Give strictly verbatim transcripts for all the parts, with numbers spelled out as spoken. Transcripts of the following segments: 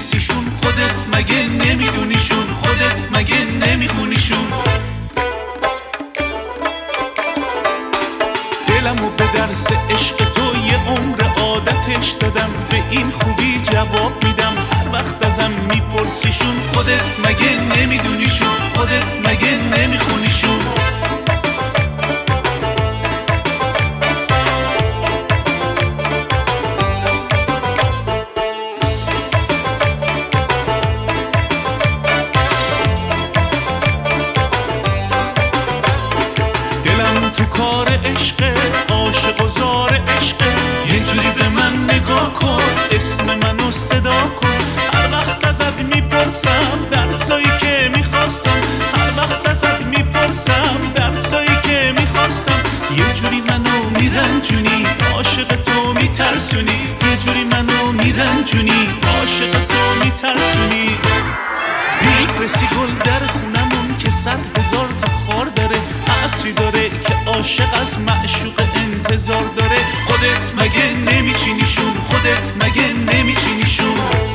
نیستیشون، خودت مگه نمیدونیشون، خودت مگه نمیخونیشون. دلمو به درس عشق تو یه عمر عادتش دادم، به این خوبی جواب میدم هر وقت ازم میپرسیشون، خودت مگه نمیدونیشون، خودت مگه نمیخونیشون. تو کار عشقه، عاشق و زار عشقه، یه جوری به من نگاه کن، اسم منو صدا کن. هر وقت ازت میپرسم درسایی که میخواستم، هر وقت ازت میپرسم درسایی که میخواستم. یه جوری منو میرنجونی، عاشق تو میترسونی، یه جوری منو میرنجونی، عاشق تو میترسونی. میفرستی گل در خونمون که صد هزار تا خار داره، عطری داره که عاشق از معشوق انتظار داره. خودت مگه نمیچینیشون، خودت مگه نمیچینیشون.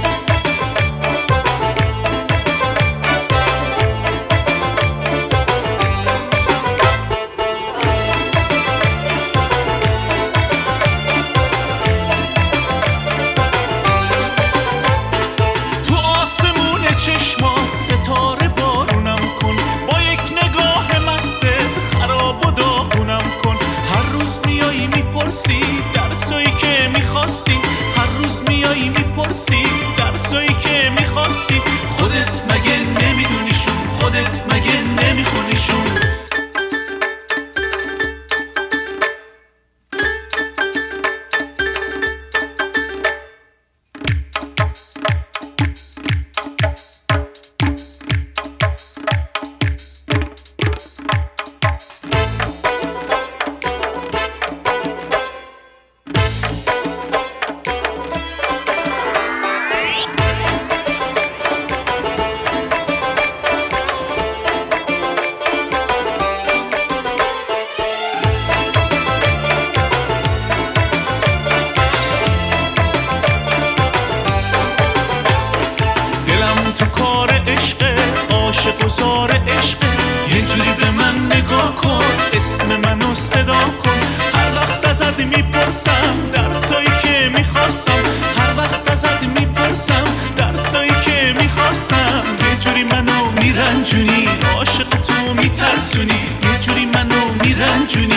تو آسمون چشمات ستاره بارونم کن، با یک نگاه مستت خراب و داغونم کن. هر روز میایی میپرسی درسایی که میخواستی، هر روز میایی میپرسی درسایی که میخواستی. خودت مگه نمیدونیشون، خودت مگه نمیخونیشون. عاشق و زار عشقه، یه جوری به من نگاه کن، اسم منو صدا کن. هر وقت ازت میپرسم درسایی که میخواستم، هر وقت ازت میپرسم درسایی که میخواستم. یه جوری منو میرنجونی، عاشق تو میترسونی، یه جوری منو میرنجونی،